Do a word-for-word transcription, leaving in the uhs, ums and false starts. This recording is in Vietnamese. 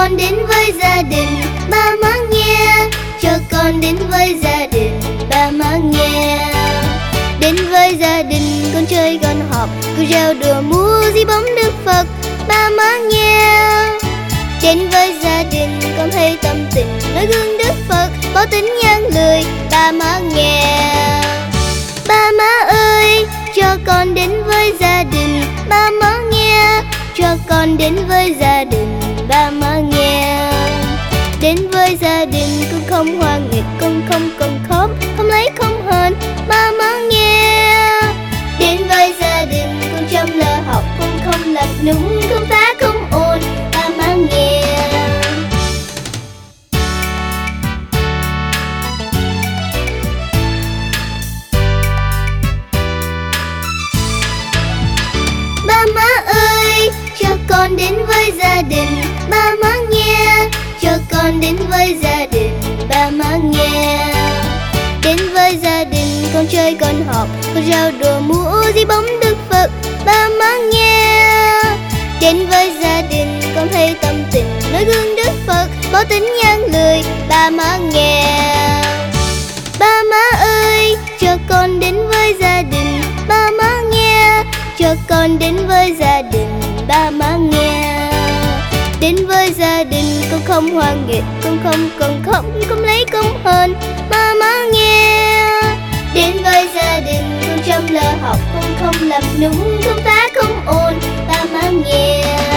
con đến với gia đình, ba má nghe. Cho con đến với gia đình, ba má nghe. Đến với gia đình con chơi con học, con reo đùa múa dí bóng Đức Phật, ba má nghe. Đến với gia đình con thấy tâm tình nói gương Đức Phật, có tính nhân lười, ba má nghe. Ba má ơi, cho con đến với gia đình, ba má nghe. Cho con đến với gia đình, ba má nghe. Đến với gia đình con không hoan nghịch, con không cần khóm, không lấy không hờn, ba má nghe. Đến với gia đình con chăm lo học, con không lạch núng, không phá không ồn, ba má nghe. Ba má ơi, cho con đến với gia đình, ba má nghe. Cho con đến với gia đình, ba má nghe. Đến với gia đình con chơi con học, con reo đùa múa dí bóng Đức Phật, ba má nghe. Đến với gia đình con thấy tâm tình nói gương Đức Phật, có tính nhân lười, ba má nghe. Ba má ơi, cho con đến với gia đình, ba má nghe. Cho con đến với gia đình, ba má nghe. Đến với gia đình con không hoan nghịch, con không cần khóc, không lấy công hờn, ba má nghe. Đến với gia đình con chăm lo học, con không làm núng, không phá không ồn, ba má nghe.